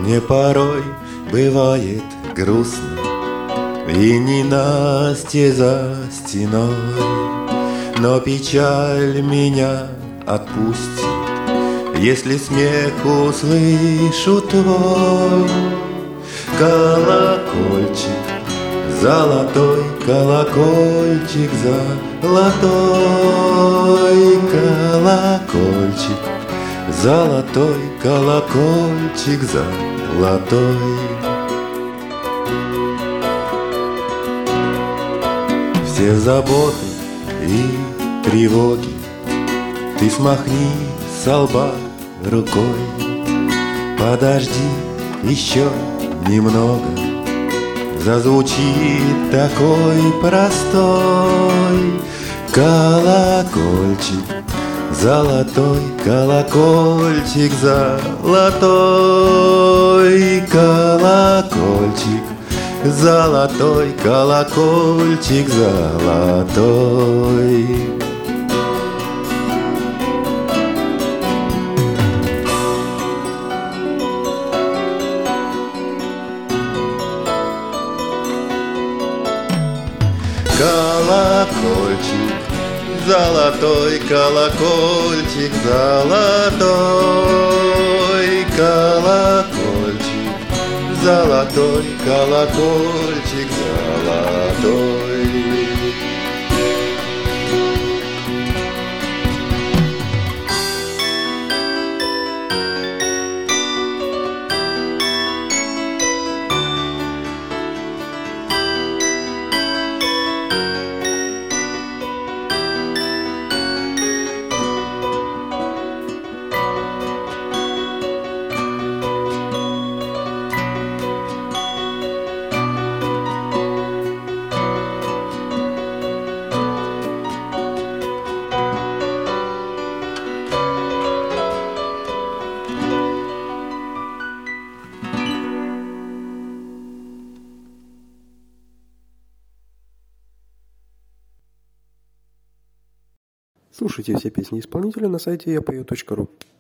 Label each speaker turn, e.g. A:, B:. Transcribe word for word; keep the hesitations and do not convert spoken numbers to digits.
A: Мне порой бывает грустно, и ненастье за стеной, но печаль меня отпустит, если смех услышу твой. Колокольчик, золотой колокольчик, золотой колокольчик, золотой колокольчик, золотой. Все заботы и тревоги ты смахни со лба рукой. Подожди еще немного, зазвучит такой простой колокольчик, золотой колокольчик, золотой колокольчик, золотой колокольчик, золотой. Колокольчик, золотой колокольчик, золотой колокольчик, золотой колокольчик, золотой.
B: Слушайте все песни исполнителя на сайте я пою точка ру.